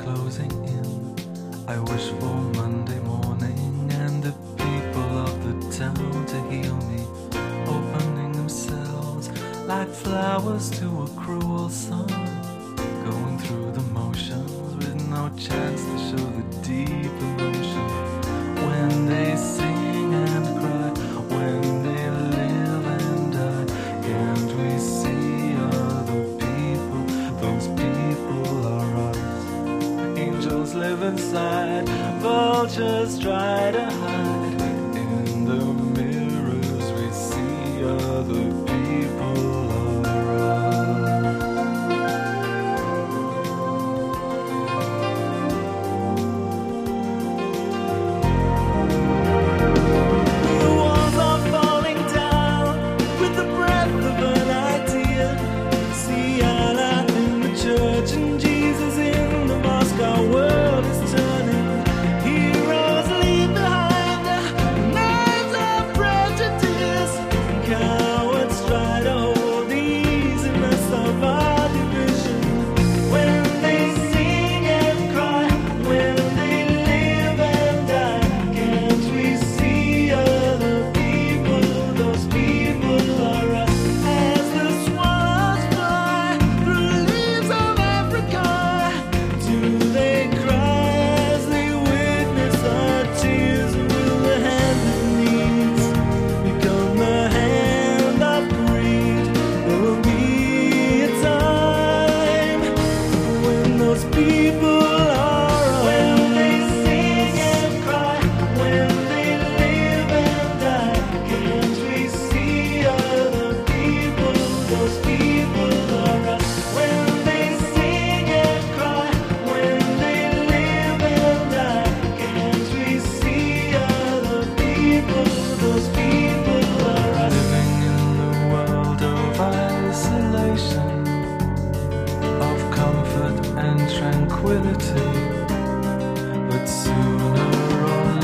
closing in. I wish for Monday morning and the people of the town to heal me, opening themselves like flowers to a cruel sun, going through the motions with no chance to show the deep emotion. When they sing and cry, when they live and die, can't we see other people? Those people are us. Angels live inside, vultures try to hide. In the mirrors we see other people are us. The walls are falling down with the breath of an idea. See Allah in the church and Jesus in the mosque. Our world is turning. Heroes leave behind knives of prejudice. Cowards try to hold the easiness of our division. When they sing and cry, when they live and die, can't we see other people? Those people are us. As the swallows fly through the leaves of Africa, do they cry as they witness our tears? Will the hand that needs become the hand of greed? There will be a time when those people are us. When they sing and cry, when they live and die, can't we see other people? Those people are us. When they sing and cry, when they live and die, can't we see other people? Those people are us. Living in the world of isolation, of comfort and tranquility, but sooner or